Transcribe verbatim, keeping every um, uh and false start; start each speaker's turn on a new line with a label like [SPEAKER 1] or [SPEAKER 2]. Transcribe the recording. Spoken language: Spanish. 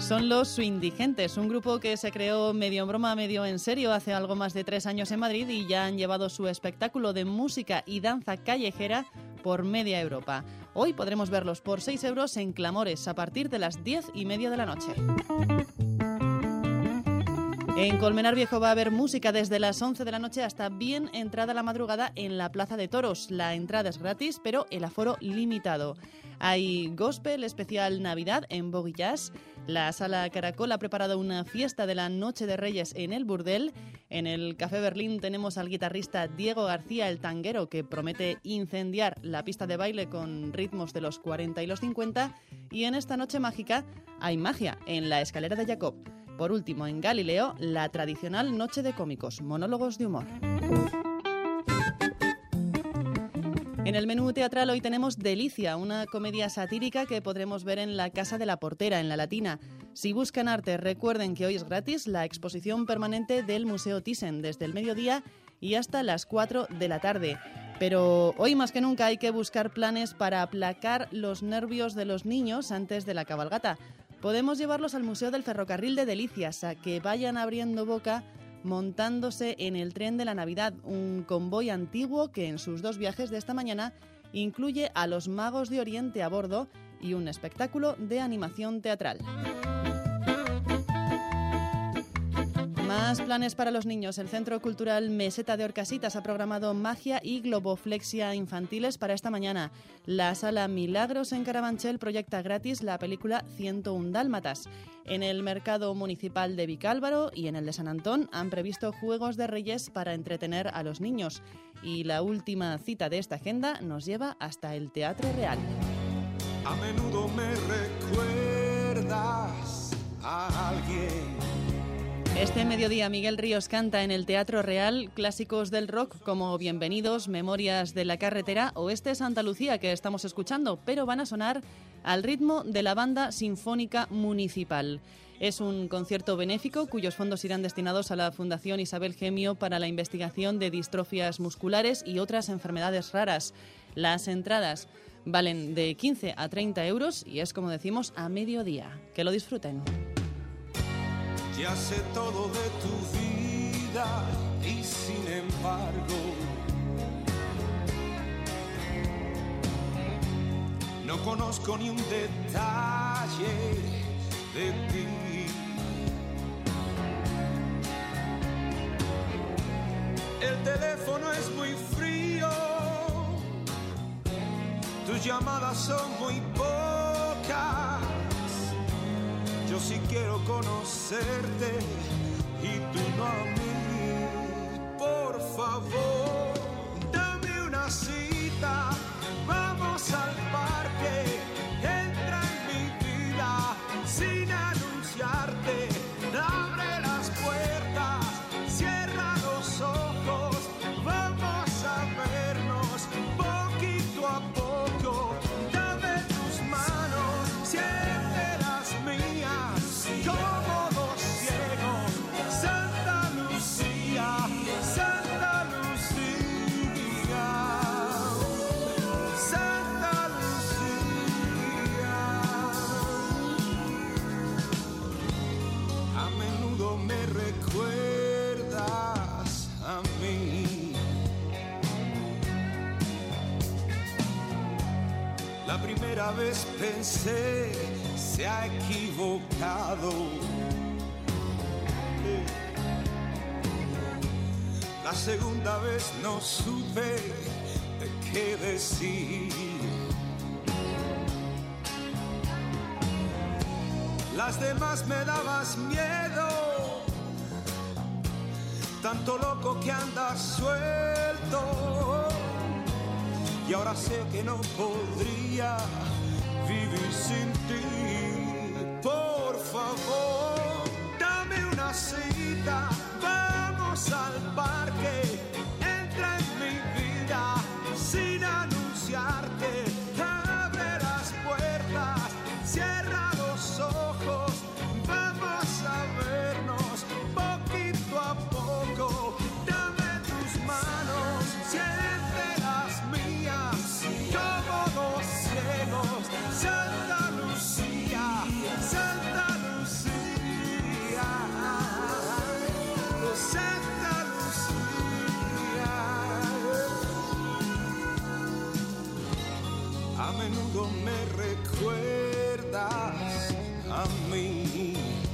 [SPEAKER 1] Son los Indigentes, un grupo que se creó medio en broma, medio en serio hace algo más de tres años en Madrid y ya han llevado su espectáculo de música y danza callejera por media Europa. Hoy podremos verlos por seis euros en Clamores a partir de las diez y media de la noche. En Colmenar Viejo va a haber música desde las once de la noche hasta bien entrada la madrugada en la Plaza de Toros. La entrada es gratis, pero el aforo limitado. Hay gospel especial Navidad en Boggy Jazz. La Sala Caracol ha preparado una fiesta de la Noche de Reyes en el Burdel. En el Café Berlín tenemos al guitarrista Diego García, el tanguero, que promete incendiar la pista de baile con ritmos de los cuarenta y los cincuenta. Y en esta noche mágica hay magia en la Escalera de Jacob. Por último, en Galileo, la tradicional Noche de Cómicos, monólogos de humor. En el menú teatral hoy tenemos Delicia, una comedia satírica que podremos ver en la Casa de la Portera, en La Latina. Si buscan arte, recuerden que hoy es gratis la exposición permanente del Museo Thyssen, desde el mediodía y hasta las cuatro de la tarde. Pero hoy más que nunca hay que buscar planes para aplacar los nervios de los niños antes de la cabalgata. Podemos llevarlos al Museo del Ferrocarril de Delicias, a que vayan abriendo boca montándose en el tren de la Navidad, un convoy antiguo que en sus dos viajes de esta mañana incluye a los magos de Oriente a bordo y un espectáculo de animación teatral. Más planes para los niños. El Centro Cultural Meseta de Orcasitas ha programado magia y globoflexia infantiles para esta mañana. La Sala Milagros en Carabanchel proyecta gratis la película ciento uno Dálmatas. En el Mercado Municipal de Vicálvaro y en el de San Antón han previsto juegos de Reyes para entretener a los niños. Y la última cita de esta agenda nos lleva hasta el Teatro Real.
[SPEAKER 2] A menudo me recuerdas a alguien.
[SPEAKER 1] Este mediodía Miguel Ríos canta en el Teatro Real clásicos del rock como Bienvenidos, Memorias de la Carretera o este Santa Lucía que estamos escuchando, pero van a sonar al ritmo de la Banda Sinfónica Municipal. Es un concierto benéfico cuyos fondos irán destinados a la Fundación Isabel Gemio para la investigación de distrofias musculares y otras enfermedades raras. Las entradas valen de quince a treinta euros y es, como decimos, a mediodía. Que lo disfruten.
[SPEAKER 2] Ya sé todo de tu vida y sin embargo no conozco ni un detalle de ti. El teléfono es muy frío, tus llamadas son muy pocas. Yo sí quiero conocerte y tú no a mí. Por favor, dame una cita, vamos al parque, entra en mi vida sin anunciarte. Abre las puertas, cierra los ojos, vamos a vernos poquito a poco. Dame tus manos, siente las mías. Como dos ciegos, Santa Lucía, Santa Lucía, Santa Lucía. A menudo me recuerdas a mí. La primera vez pensé se ha equivocado. La segunda vez no supe qué decir. Las demás me dabas miedo, tanto loco que andas suelto. Y ahora sé que no podría vivir sin ti. Por favor, dame una cita, vamos al parque, entra en mi vida sin anunciarte. Abre las puertas, cierra los ojos, vamos a vernos poquito a poco. Dame tus manos, siente las mías, como dos ciegos. Santa Lucía, Santa Lucía. a menudo me recuerdas a mí.